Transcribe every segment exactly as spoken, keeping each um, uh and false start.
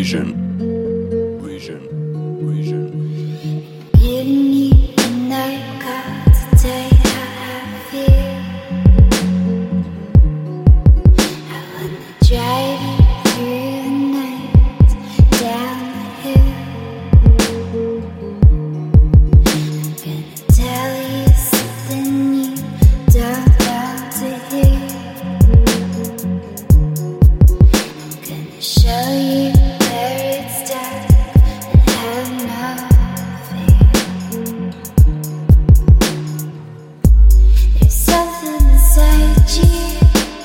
Vision, vision, vision. You need a night call to tell you how I feel. I wanna drive you through the night down the hill. I'm gonna tell you something you don't want to hear. I'm gonna show you where it's dark and have no fear. There's something inside you,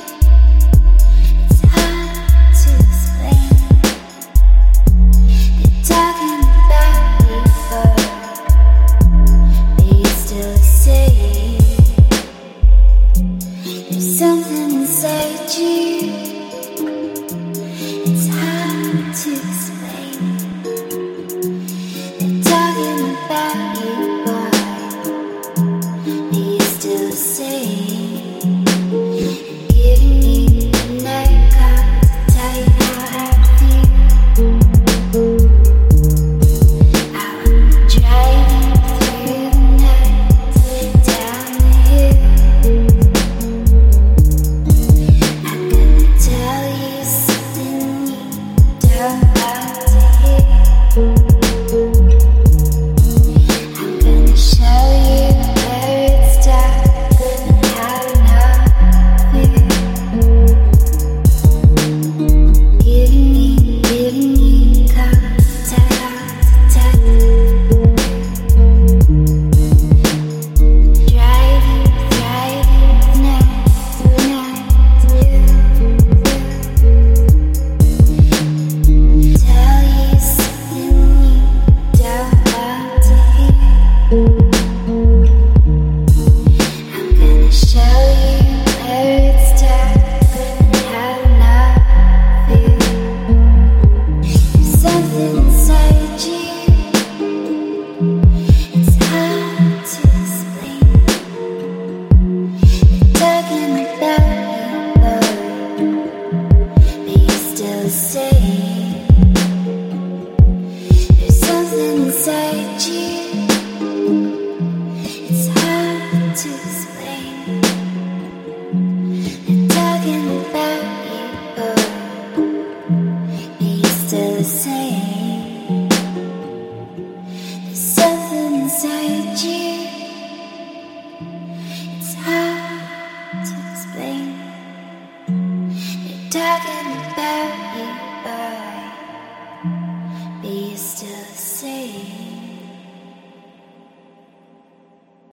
it's hard to explain. They're talking about you, but you still the same. There's something inside you, it's hard to explain. They're talking about you, boy, but you're still the same. Giving me a night call to tell you how I feel. I wanna drive you through the night down the hill. I'm gonna tell you something you don't want to hear. I'm gonna show you where it's dark and how to know fear. Giving me, giving you a call to tell you. Drive you, drive you night, night, tell you something you don't want to hear. I'm gonna show you where it's dark and how to know fear. There's something inside you, it's hard to explain. They're talking about you, but you're still the same. There's something inside you, it's hard to explain. They're talking about you, but you're still the same. There's something inside you, it's hard to explain. They're talking about you, boy, but you're still the same.